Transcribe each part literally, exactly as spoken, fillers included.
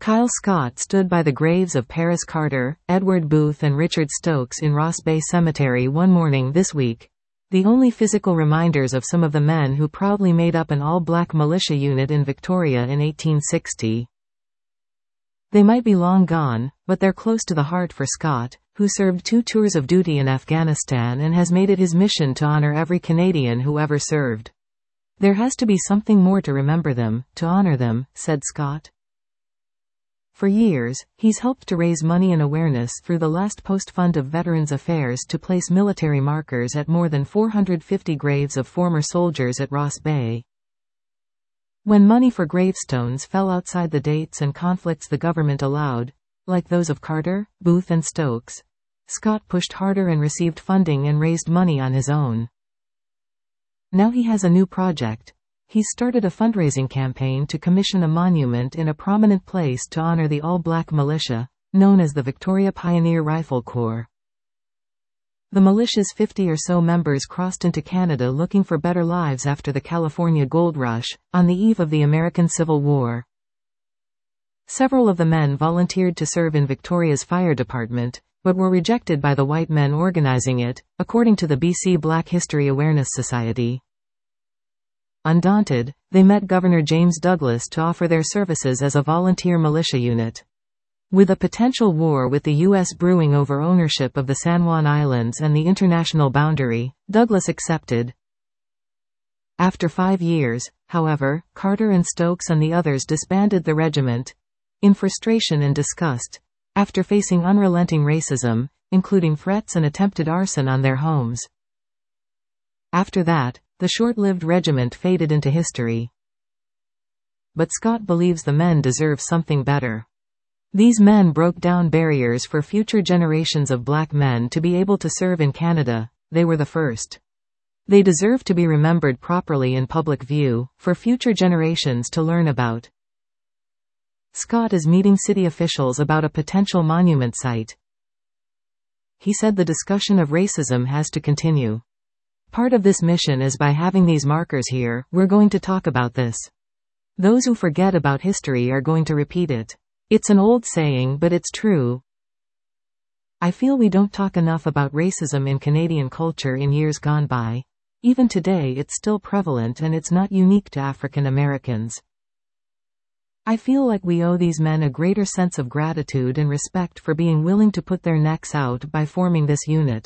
Kyle Scott stood by the graves of Paris Carter, Edward Booth and Richard Stokes in Ross Bay Cemetery one morning this week. The only physical reminders of some of the men who proudly made up an all-black militia unit in Victoria in eighteen sixty. They might be long gone, but they're close to the heart for Scott, who served two tours of duty in Afghanistan and has made it his mission to honor every Canadian who ever served. There has to be something more to remember them, to honor them, said Scott. For years, he's helped to raise money and awareness through the Last Post Fund of Veterans Affairs to place military markers at more than four hundred fifty graves of former soldiers at Ross Bay. When money for gravestones fell outside the dates and conflicts the government allowed, like those of Carter, Booth and Stokes, Scott pushed harder and received funding and raised money on his own. Now he has a new project. He's started a fundraising campaign to commission a monument in a prominent place to honor the all-black militia, known as the Victoria Pioneer Rifle Corps. The militia's fifty or so members crossed into Canada looking for better lives after the California Gold Rush, on the eve of the American Civil War. Several of the men volunteered to serve in Victoria's fire department, but were rejected by the white men organizing it, according to the B C Black History Awareness Society. Undaunted, they met Governor James Douglas to offer their services as a volunteer militia unit. With a potential war with the U S brewing over ownership of the San Juan Islands and the international boundary, Douglas accepted. After five years, however, Carter and Stokes and the others disbanded the regiment, in frustration and disgust, after facing unrelenting racism, including threats and attempted arson on their homes. After that, the short-lived regiment faded into history. But Scott believes the men deserve something better. These men broke down barriers for future generations of black men to be able to serve in Canada. They were the first. They deserve to be remembered properly in public view, for future generations to learn about. Scott is meeting city officials about a potential monument site. He said the discussion of racism has to continue. Part of this mission is by having these markers here, we're going to talk about this. Those who forget about history are going to repeat it. It's an old saying, but it's true. I feel we don't talk enough about racism in Canadian culture in years gone by. Even today it's still prevalent and it's not unique to African Americans. I feel like we owe these men a greater sense of gratitude and respect for being willing to put their necks out by forming this unit.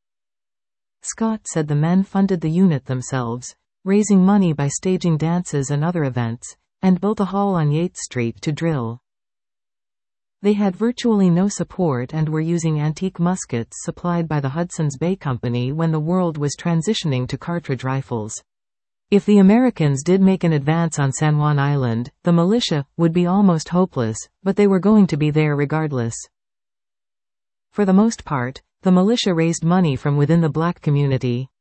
Scott said the men funded the unit themselves, raising money by staging dances and other events, and built a hall on Yates Street to drill. They had virtually no support and were using antique muskets supplied by the Hudson's Bay Company when the world was transitioning to cartridge rifles. If the Americans did make an advance on San Juan Island, the militia would be almost hopeless, but they were going to be there regardless. For the most part, the militia raised money from within the black community.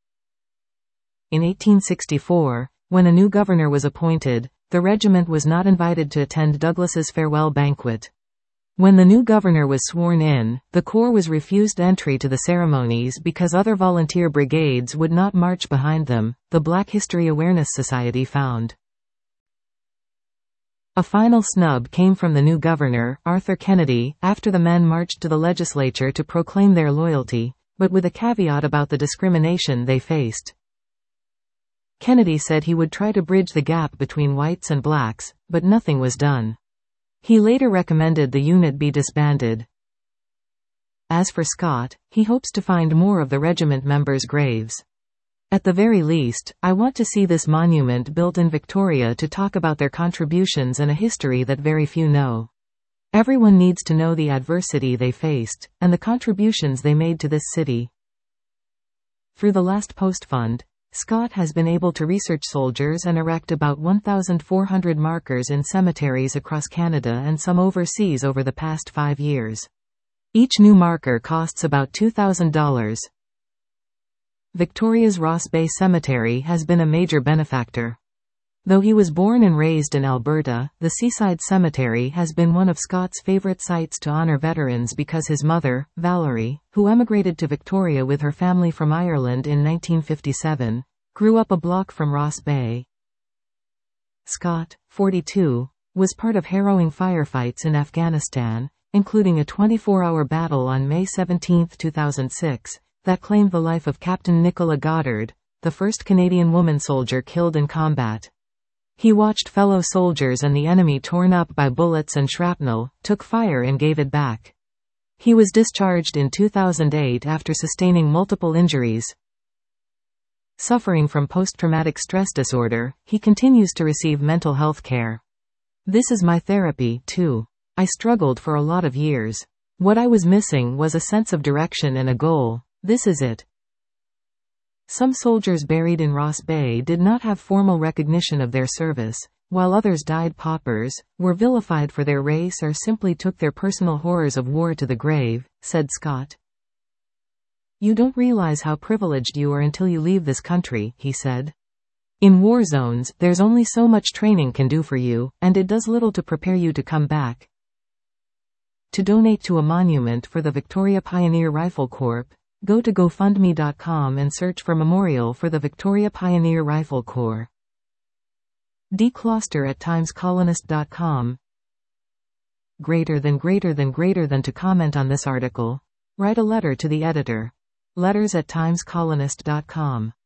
In eighteen sixty-four, when a new governor was appointed, the regiment was not invited to attend Douglas's farewell banquet. When the new governor was sworn in, the Corps was refused entry to the ceremonies because other volunteer brigades would not march behind them, the Black History Awareness Society found. A final snub came from the new governor, Arthur Kennedy, after the men marched to the legislature to proclaim their loyalty, but with a caveat about the discrimination they faced. Kennedy said he would try to bridge the gap between whites and blacks, but nothing was done. He later recommended the unit be disbanded. As for Scott, he hopes to find more of the regiment members' graves. At the very least, I want to see this monument built in Victoria to talk about their contributions and a history that very few know. Everyone needs to know the adversity they faced, and the contributions they made to this city. Through the Last Post Fund, Scott has been able to research soldiers and erect about one thousand four hundred markers in cemeteries across Canada and some overseas over the past five years. Each new marker costs about two thousand dollars. Victoria's Ross Bay Cemetery has been a major benefactor. Though he was born and raised in Alberta, the Seaside Cemetery has been one of Scott's favorite sites to honor veterans because his mother, Valerie, who emigrated to Victoria with her family from Ireland in nineteen fifty-seven, grew up a block from Ross Bay. Scott, forty-two, was part of harrowing firefights in Afghanistan, including a twenty-four hour battle on May seventeenth two thousand six, that claimed the life of Captain Nicola Goddard, the first Canadian woman soldier killed in combat. He watched fellow soldiers and the enemy torn up by bullets and shrapnel, took fire and gave it back. He was discharged in two thousand eight after sustaining multiple injuries. Suffering from post-traumatic stress disorder, he continues to receive mental health care. This is my therapy, too. I struggled for a lot of years. What I was missing was a sense of direction and a goal. This is it. Some soldiers buried in Ross Bay did not have formal recognition of their service, while others died paupers, were vilified for their race or simply took their personal horrors of war to the grave, said Scott. You don't realize how privileged you are until you leave this country, he said. In war zones, there's only so much training can do for you, and it does little to prepare you to come back. To donate to a monument for the Victoria Pioneer Rifle Corps, go to GoFundMe dot com and search for Memorial for the Victoria Pioneer Rifle Corps. Decloster at times colonist dot com. Greater than greater than greater than to comment on this article. Write a letter to the editor. Letters at times colonist dot com.